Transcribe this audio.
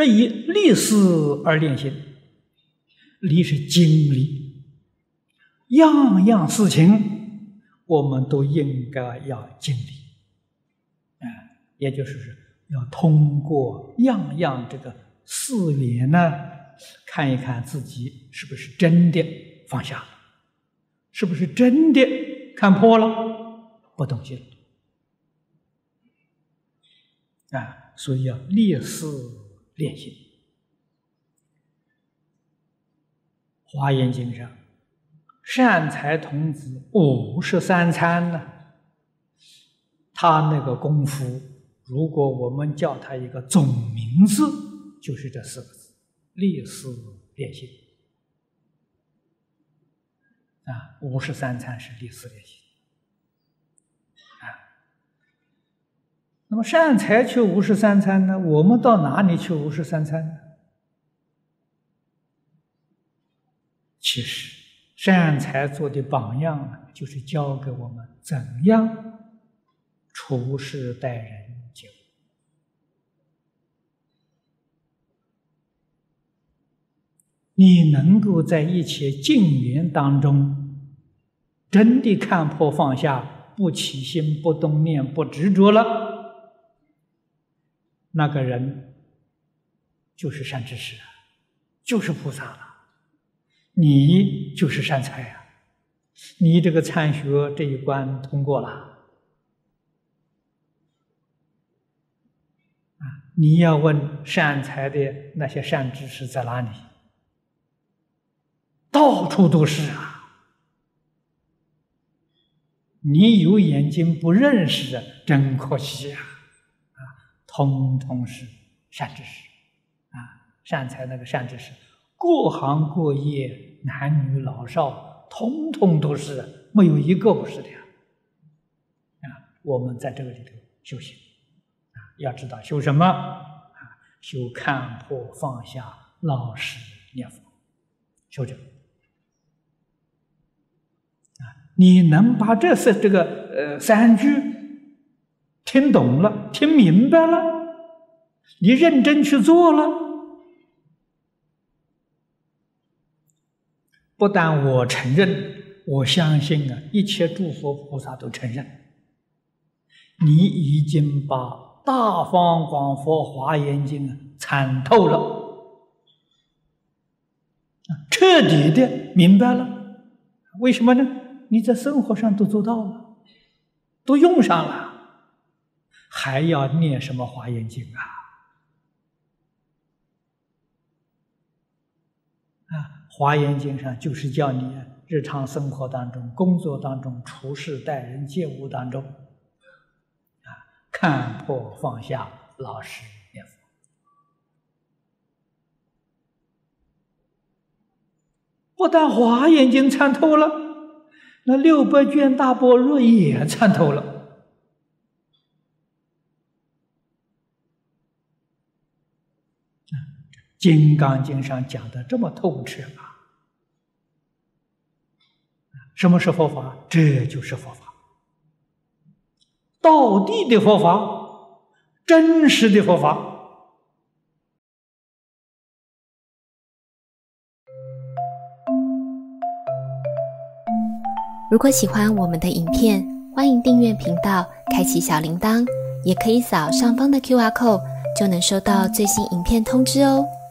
这以立事而练心，立是经历，样样事情我们都应该要经历，也就是要通过样样这个事缘呢，看一看自己是不是真的放下了，是不是真的看破了，不动心所以要立事练心。华严经上，善财童子53参呢，他那个功夫，如果我们叫他一个总名字，就是这4个字：立事练心。53参是立事练心。那么善财去53参呢？我们到哪里去53参呢？其实善财做的榜样就是教给我们怎样处事待人接物。你能够在一切境缘当中真的看破放下，不起心，不动念，不执着了，那个人就是善知识，就是菩萨了。你就是善财你这个参学这一关通过了你要问善财的那些善知识在哪里？到处都是你有眼睛不认识真可惜通通是善知识善财那个善知识，各行各业，男女老少，通通都是，没有一个不是的我们在这个里头修行要知道修什么修看破放下，老实念佛，修这个你能把这个3句听懂了，听明白了，你认真去做了，不但我承认，我相信一切诸佛菩萨都承认，你已经把《大方广佛华严经》参透了，彻底的明白了。为什么呢？你在生活上都做到了，都用上了，还要念什么华严经华严经上就是叫你日常生活当中、工作当中、处事待人接物当中看破放下，老实念佛。不但华严经参透了，那600卷大般若也参透了。金刚经上讲的这么透彻什么是佛法？这就是佛法，道地的佛法，真实的佛法。 如果喜欢我们的影片，欢迎订阅频道，开启小铃铛，也可以扫上方的 QR code，就能收到最新影片通知哦。